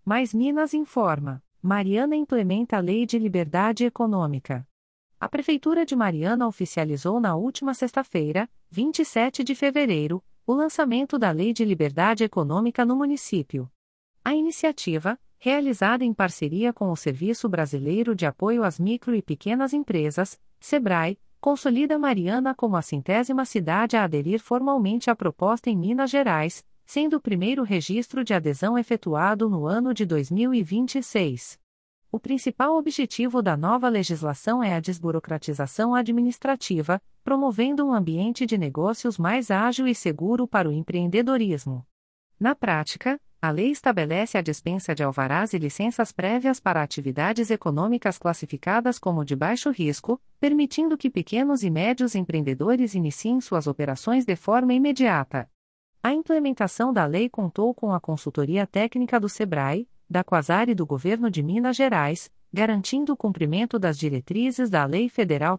Mais Minas informa. Mariana implementa a Lei de Liberdade Econômica. A Prefeitura de Mariana oficializou na última sexta-feira, 27 de fevereiro, o lançamento da Lei de Liberdade Econômica no município. A iniciativa, realizada em parceria com o Serviço Brasileiro de Apoio às Micro e Pequenas Empresas, SEBRAE, consolida Mariana como a 100ª cidade a aderir formalmente à proposta em Minas Gerais, sendo o primeiro registro de adesão efetuado no ano de 2026. O principal objetivo da nova legislação é a desburocratização administrativa, promovendo um ambiente de negócios mais ágil e seguro para o empreendedorismo. Na prática, a lei estabelece a dispensa de alvarás e licenças prévias para atividades econômicas classificadas como de baixo risco, permitindo que pequenos e médios empreendedores iniciem suas operações de forma imediata. A implementação da lei contou com a consultoria técnica do SEBRAE, da Quasar e do Governo de Minas Gerais, garantindo o cumprimento das diretrizes da Lei Federal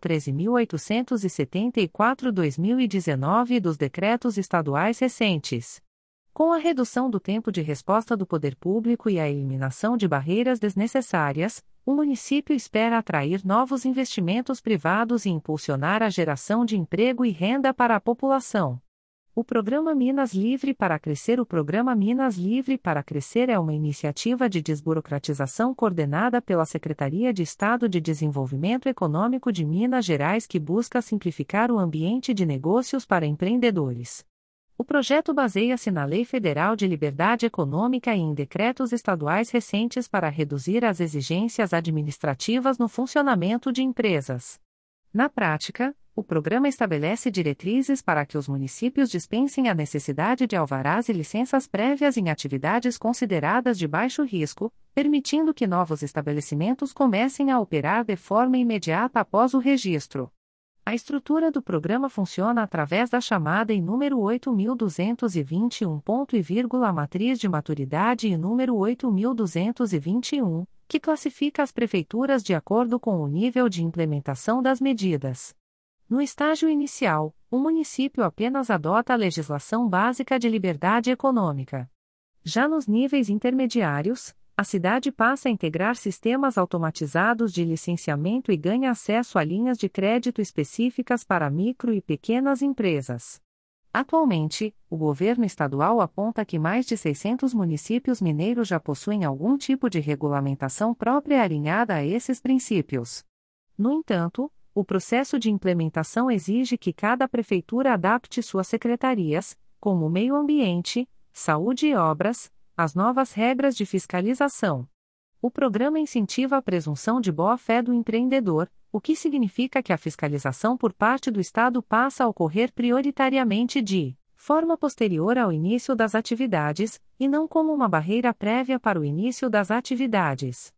13.874/2019 e dos decretos estaduais recentes. Com a redução do tempo de resposta do poder público e a eliminação de barreiras desnecessárias, o município espera atrair novos investimentos privados e impulsionar a geração de emprego e renda para a população. O Programa Minas Livre para Crescer. O Programa Minas Livre para Crescer é uma iniciativa de desburocratização coordenada pela Secretaria de Estado de Desenvolvimento Econômico de Minas Gerais que busca simplificar o ambiente de negócios para empreendedores. O projeto baseia-se na Lei Federal de Liberdade Econômica e em decretos estaduais recentes para reduzir as exigências administrativas no funcionamento de empresas. Na prática, o programa estabelece diretrizes para que os municípios dispensem a necessidade de alvarás e licenças prévias em atividades consideradas de baixo risco, permitindo que novos estabelecimentos comecem a operar de forma imediata após o registro. A estrutura do programa funciona através da chamada em número 8221. Matriz de maturidade e número 8221, que classifica as prefeituras de acordo com o nível de implementação das medidas. No estágio inicial, o município apenas adota a legislação básica de liberdade econômica. Já nos níveis intermediários, a cidade passa a integrar sistemas automatizados de licenciamento e ganha acesso a linhas de crédito específicas para micro e pequenas empresas. Atualmente, o governo estadual aponta que mais de 600 municípios mineiros já possuem algum tipo de regulamentação própria alinhada a esses princípios. No entanto, o processo de implementação exige que cada prefeitura adapte suas secretarias, como Meio Ambiente, Saúde e Obras, às novas regras de fiscalização. O programa incentiva a presunção de boa-fé do empreendedor, o que significa que a fiscalização por parte do Estado passa a ocorrer prioritariamente de forma posterior ao início das atividades, e não como uma barreira prévia para o início das atividades.